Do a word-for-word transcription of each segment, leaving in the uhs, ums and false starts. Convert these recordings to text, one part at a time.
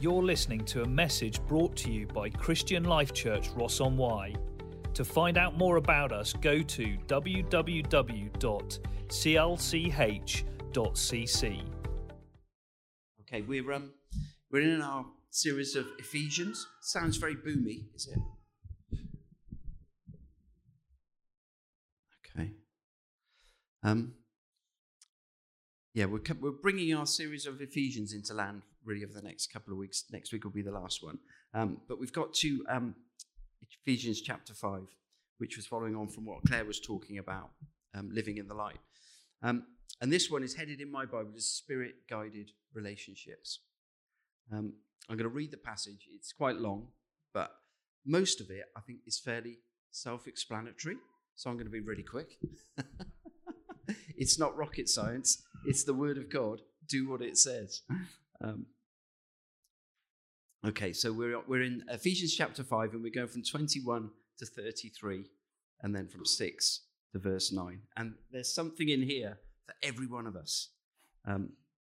You're listening to a message brought to you by Christian Life Church Ross-on-Wye. To find out more about us, go to w w w dot c l c h dot c c. Okay, we're um, we're in our series of Ephesians. Sounds very boomy, is it? Okay. Um. Yeah, we're we're bringing our series of Ephesians into land really over the next couple of weeks. Next week will be the last one. Um, but we've got to um, Ephesians chapter five, which was following on from what Claire was talking about, um, living in the light. Um, and this one is headed in my Bible as spirit-guided relationships. Um, I'm going to read the passage. It's quite long, but most of it, I think, is fairly self-explanatory. So I'm going to be really quick. It's not rocket science. It's the word of God. Do what it says. Um, okay, so we're we're in Ephesians chapter five, and we go from twenty-one to thirty-three, and then from six to verse nine. And there's something in here for every one of us. Um,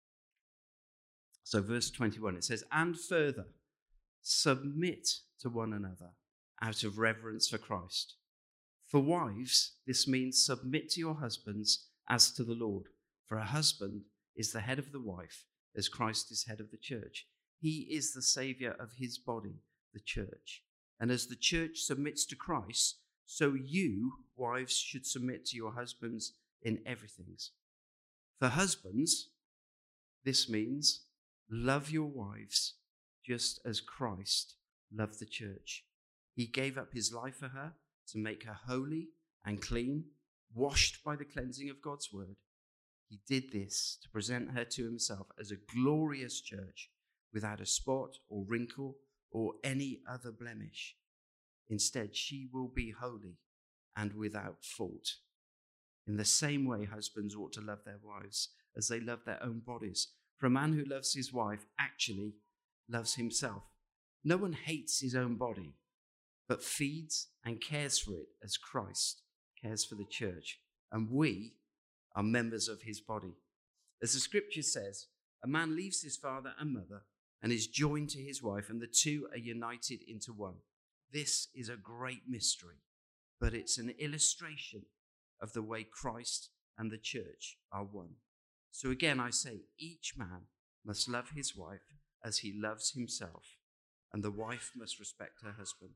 so verse twenty-one, it says, "And further, submit to one another out of reverence for Christ. For wives, this means submit to your husbands as to the Lord. For a husband is the head of the wife, as Christ is head of the church. He is the Saviour of his body, the church. And as the church submits to Christ, so you, wives, should submit to your husbands in everything. For husbands, this means love your wives just as Christ loved the church. He gave up his life for her to make her holy and clean, washed by the cleansing of God's word. He did this to present her to himself as a glorious church without a spot or wrinkle or any other blemish. Instead, she will be holy and without fault. In the same way, husbands ought to love their wives as they love their own bodies. For a man who loves his wife actually loves himself. No one hates his own body, but feeds and cares for it as Christ cares for the church. And we are members of his body. As the scripture says, a man leaves his father and mother and is joined to his wife, and the two are united into one. This is a great mystery, but it's an illustration of the way Christ and the church are one. So again, I say, each man must love his wife as he loves himself, and the wife must respect her husband.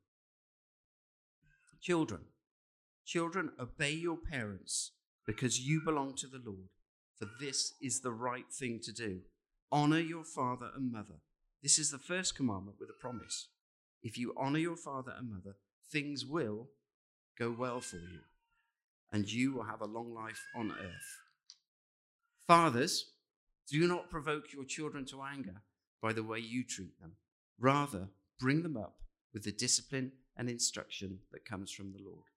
Children, children, obey your parents because you belong to the Lord, for this is the right thing to do. Honor your father and mother. This is the first commandment with a promise. If you honor your father and mother, things will go well for you, and you will have a long life on earth. Fathers, do not provoke your children to anger by the way you treat them. Rather, bring them up with the discipline and instruction that comes from the Lord.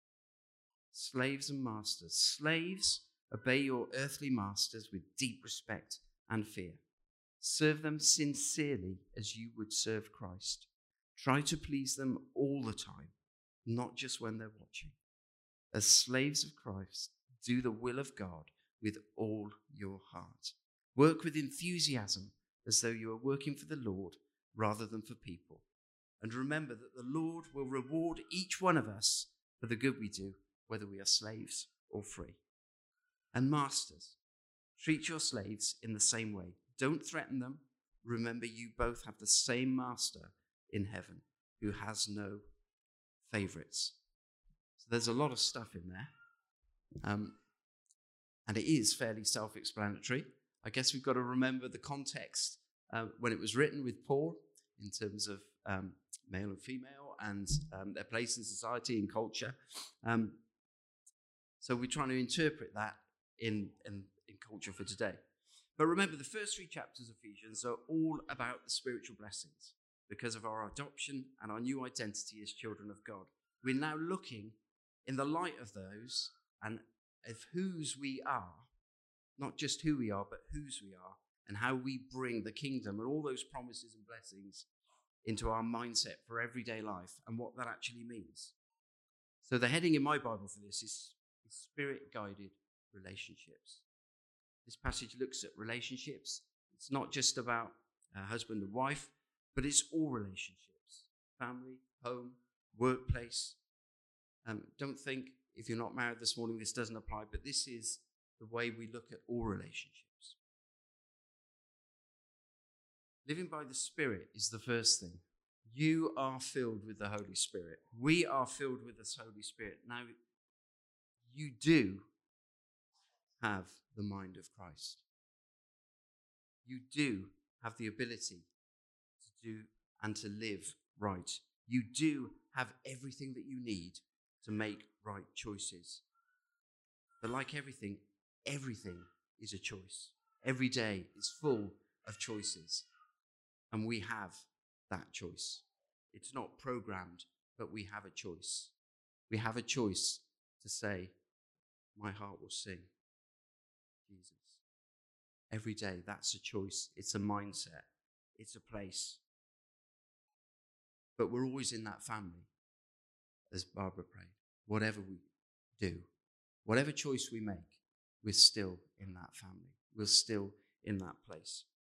Slaves and masters. Slaves, obey your earthly masters with deep respect and fear. Serve them sincerely as you would serve Christ. Try to please them all the time, not just when they're watching. As slaves of Christ, do the will of God with all your heart. Work with enthusiasm as though you are working for the Lord rather than for people. And remember that the Lord will reward each one of us for the good we do, whether we are slaves or free. And masters, treat your slaves in the same way. Don't threaten them. Remember, you both have the same master in heaven who has no favorites. So there's a lot of stuff in there. Um, and it is fairly self-explanatory. I guess we've got to remember the context uh, when it was written with Paul in terms of um, male and female and um, their place in society and culture. Um, so we're trying to interpret that in, in, in culture for today. But remember, the first three chapters of Ephesians are all about the spiritual blessings because of our adoption and our new identity as children of God. We're now looking in the light of those and of whose we are, not just who we are, but whose we are, and how we bring the kingdom and all those promises and blessings into our mindset for everyday life and what that actually means. So the heading in my Bible for this is, is spirit-guided relationships. This passage looks at relationships. It's not just about uh, husband and wife, But it's all relationships, family, home, workplace. Um, don't think if you're not married this morning, this doesn't apply, but this is the way we look at all relationships. Living by the Spirit is the first thing. You are filled with the Holy Spirit. We are filled with the Holy Spirit. Now, you do have the mind of Christ. You do have the ability to do and to live right. You do have everything that you need to make right choices. But like everything, everything is a choice. Every day is full of choices. And we have that choice. It's not programmed, but we have a choice. We have a choice to say, my heart will sing Jesus. Every day, that's a choice. It's a mindset. It's a place. But we're always in that family, as Barbara prayed. Whatever we do, whatever choice we make, we're still in that family. We're still in that place.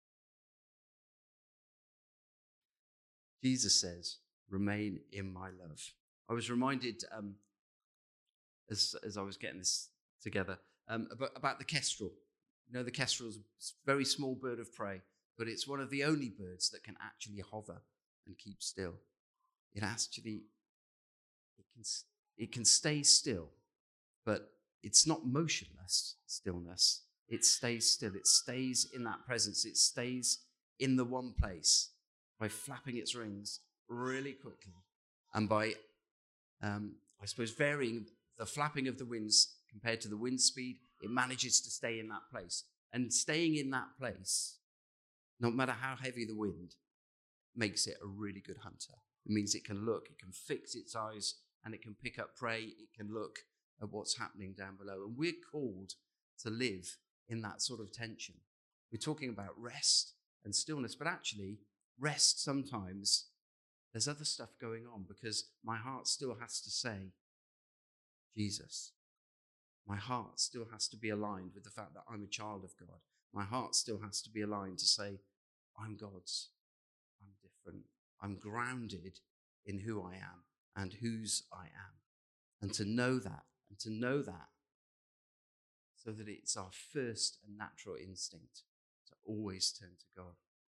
Jesus says, remain in my love. I was reminded, um, as, as I was getting this together, um, about, about the kestrel. You know, the kestrel is a very small bird of prey, but it's one of the only birds that can actually hover and keep still. It actually, it can, it can stay still, but it's not motionless stillness. It stays still. It stays in that presence. It stays in the one place by flapping its wings really quickly and by, um, I suppose, varying the flapping of the wings compared to the wind speed. It manages to stay in that place. And staying in that place, no matter how heavy the wind, makes it a really good hunter. It means it can look, it can fix its eyes, and it can pick up prey. It can look at what's happening down below. And we're called to live in that sort of tension. We're talking about rest and stillness, but actually, rest sometimes, there's other stuff going on because my heart still has to say, Jesus. My heart still has to be aligned with the fact that I'm a child of God. My heart still has to be aligned to say, I'm God's. I'm different. I'm grounded in who I am and whose I am. And to know that, and to know that, so that it's our first and natural instinct to always turn to God.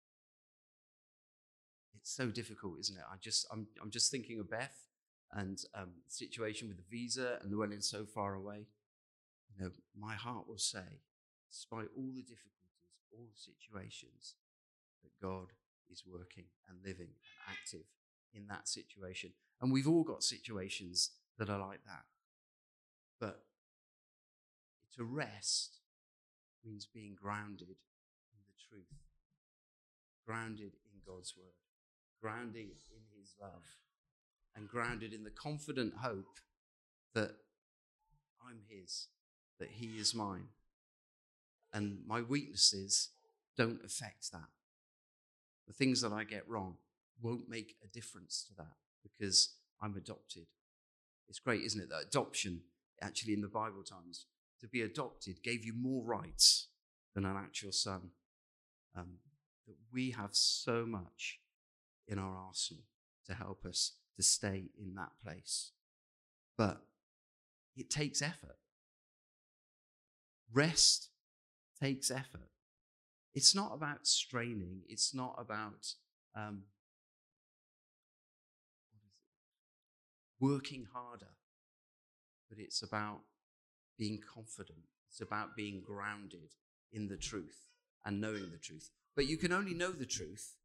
It's so difficult, isn't it? I just, I'm, I'm just thinking of Beth and um, the situation with the visa and Llewellyn so far away. You know, my heart will say, despite all the difficulties, all the situations, that God is working and living and active in that situation. And we've all got situations that are like that. But to rest means being grounded in the truth, grounded in God's word, grounded in his love, and grounded in the confident hope that I'm his, that he is mine. And my weaknesses don't affect that. The things that I get wrong won't make a difference to that because I'm adopted. It's great, isn't it, that adoption, actually in the Bible times, to be adopted gave you more rights than an actual son. Um, that we have so much in our arsenal to help us to stay in that place. But it takes effort. Rest takes effort. It's not about straining. It's not about um, working harder. But it's about being confident. It's about being grounded in the truth and knowing the truth. But you can only know the truth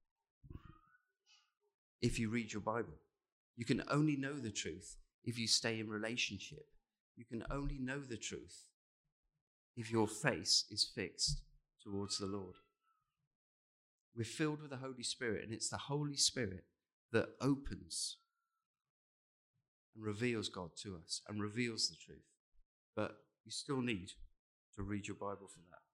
if you read your Bible. You can only know the truth if you stay in relationship. You can only know the truth if your face is fixed towards the Lord. We're filled with the Holy Spirit, and it's the Holy Spirit that opens and reveals God to us and reveals the truth. But you still need to read your Bible for that.